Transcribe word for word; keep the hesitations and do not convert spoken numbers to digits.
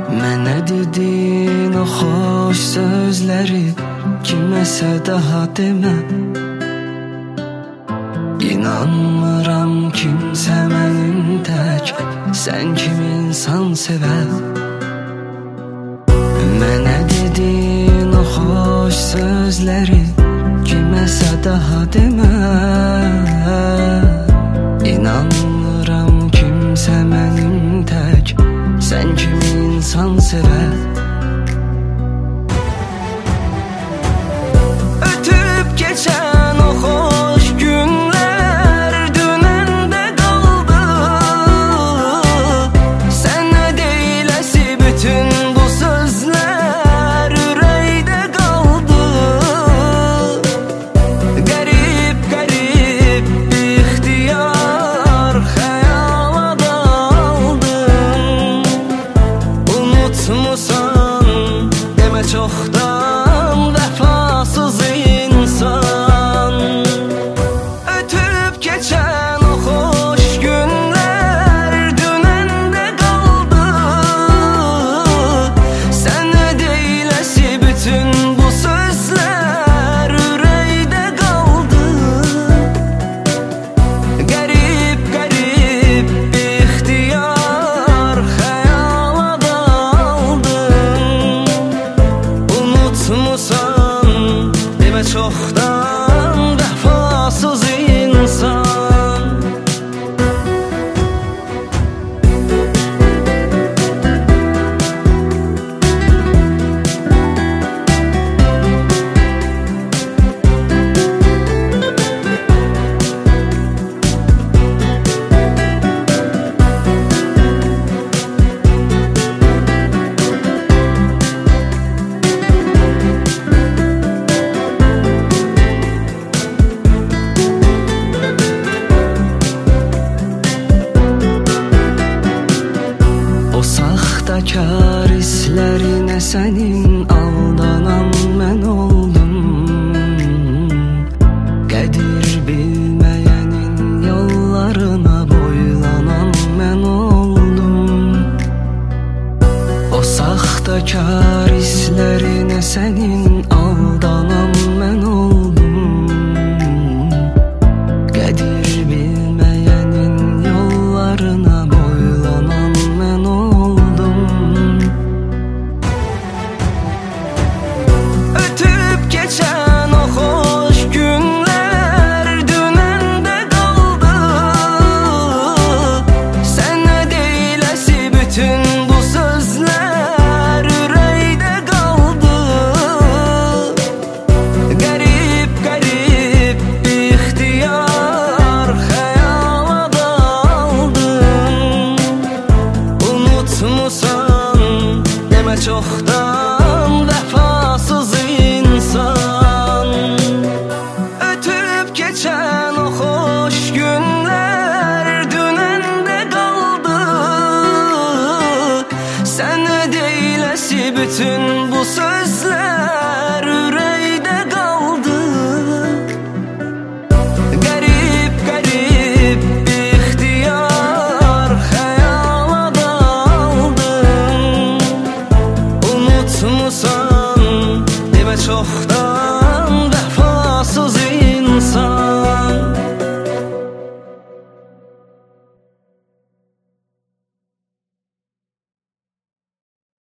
Mənə dedin o xoş sözləri kiməsə daha demə. İnanmıram kimsə mənim tək sən kimi insan sevər. Mənə dedin o xoş sözləri kiməsə daha demə. İnanmıram kimsə mənim tək sən kimi insan sevər. Ötüb keçən o xoş günlər dünəndə qaldı. Sənə deyiləsi bütün bu sözlər ürəkdə qaldı. Qərib, qərib ixtiyar xəyala daldım. Unutmusan demə çoxdan vəfasız insan. Ötüb keçən o xoş günlər dünəndə qaldı. Sənə deyiləsi bütün bu sözlər ürəkdə qaldı. Qərib, qərib ixtiyar xəyala daldım. Unutmusan demə çoxdan vəfasız insan. O saxtakar hislərinə sənin aldanan mən oldum. Qədir bilməyənin yollarına boylanan mən oldum. O saxtakar hislərinə sənin aldanan mən oldum. Qədir bilməyənin yollarına boylanan mən oldum. Ötüb keçən o xoş günlər dünəndə qaldı. Sənə deyiləsi bütün bu sözlər ürəkdə qaldı. Qərib, qərib ixtiyar xəyala daldım. Unutmusan demə çoxdan vəfasız insan. Ötüb keçən o xoş günlər dünəndə qaldı. Sənə deyiləsi bütün bu sözlər ürəkdə qaldı. Qərib, qərib ixtiyar xəyala daldım. Unutmusan demə çoxdan